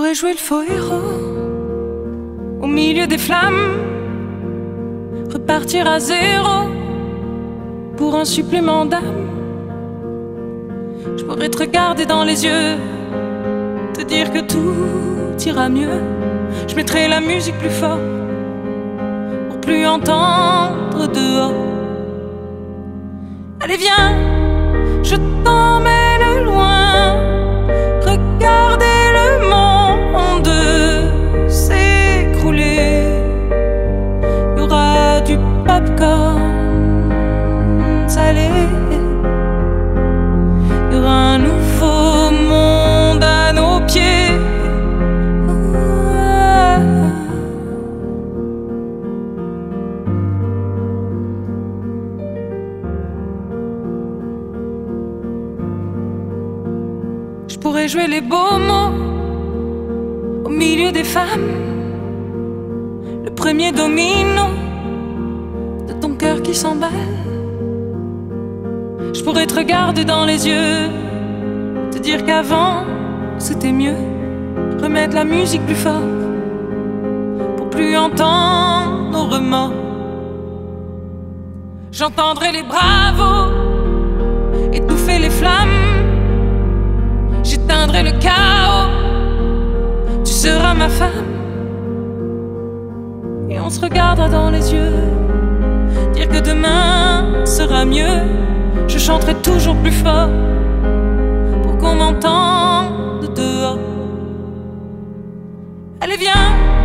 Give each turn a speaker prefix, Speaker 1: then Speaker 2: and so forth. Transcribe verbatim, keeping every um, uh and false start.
Speaker 1: pourrais jouer le faux héros au milieu des flammes, repartir à zéro pour un supplément d'âme. Je pourrais te regarder dans les yeux, te dire que tout ira mieux. Je mettrai la musique plus fort pour plus entendre dehors. Allez viens, je t'emmène loin, regarder le monde s'écrouler. Il y aura du popcorn salé, il y aura un nouveau monde à nos pieds. Je pourrais jouer les beaux mots au milieu des femmes, le premier domino de ton cœur qui s'emballe. Je pourrais te regarder dans les yeux, te dire qu'avant c'était mieux, remettre la musique plus fort pour plus entendre nos remords. J'entendrai les bravos étouffer les flammes, j'éteindrai le chaos, tu seras ma femme. Et on se regardera dans les yeux, dire que demain sera mieux. Je chanterai toujours plus fort pour qu'on m'entende dehors. Allez viens,